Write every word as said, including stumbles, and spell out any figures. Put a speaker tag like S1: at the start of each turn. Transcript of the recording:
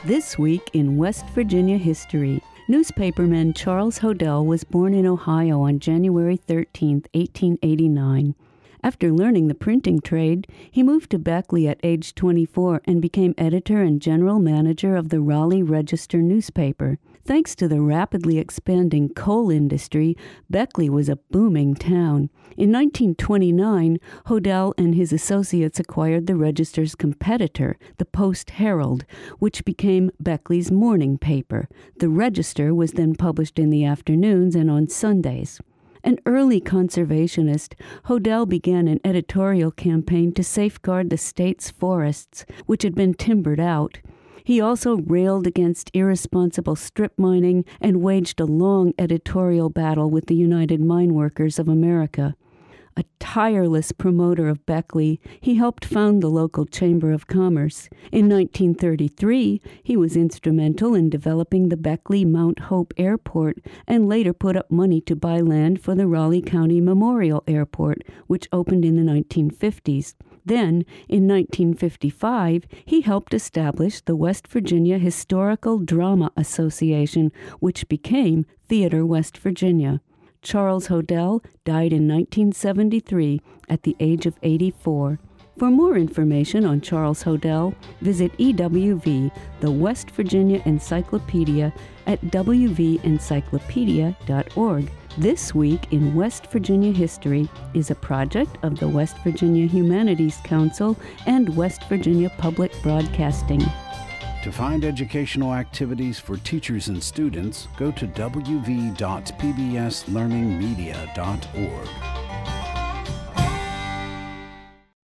S1: This week in West Virginia history, newspaperman Charles Hodel was born in Ohio on January thirteenth, eighteen eighty-nine. After learning the printing trade, he moved to Beckley at age twenty-four and became editor and general manager of the Raleigh Register newspaper. Thanks to the rapidly expanding coal industry, Beckley was a booming town. In nineteen twenty-nine, Hodel and his associates acquired the Register's competitor, the Post-Herald, which became Beckley's morning paper. The Register was then published in the afternoons and on Sundays. An early conservationist, Hodel began an editorial campaign to safeguard the state's forests, which had been timbered out. He also railed against irresponsible strip mining and waged a long editorial battle with the United Mine Workers of America. A tireless promoter of Beckley, he helped found the local Chamber of Commerce. In nineteen thirty-three, he was instrumental in developing the Beckley Mount Hope Airport and later put up money to buy land for the Raleigh County Memorial Airport, which opened in the nineteen fifties. Then, in nineteen fifty-five, he helped establish the West Virginia Historical Drama Association, which became Theater West Virginia. Charles Hodel died in nineteen seventy-three at the age of eighty-four. For more information on Charles Hodel, visit E W V, the West Virginia Encyclopedia, at w v encyclopedia dot org. This Week in West Virginia History is a project of the West Virginia Humanities Council and West Virginia Public Broadcasting.
S2: To find educational activities for teachers and students, go to w v dot p b s learning media dot org.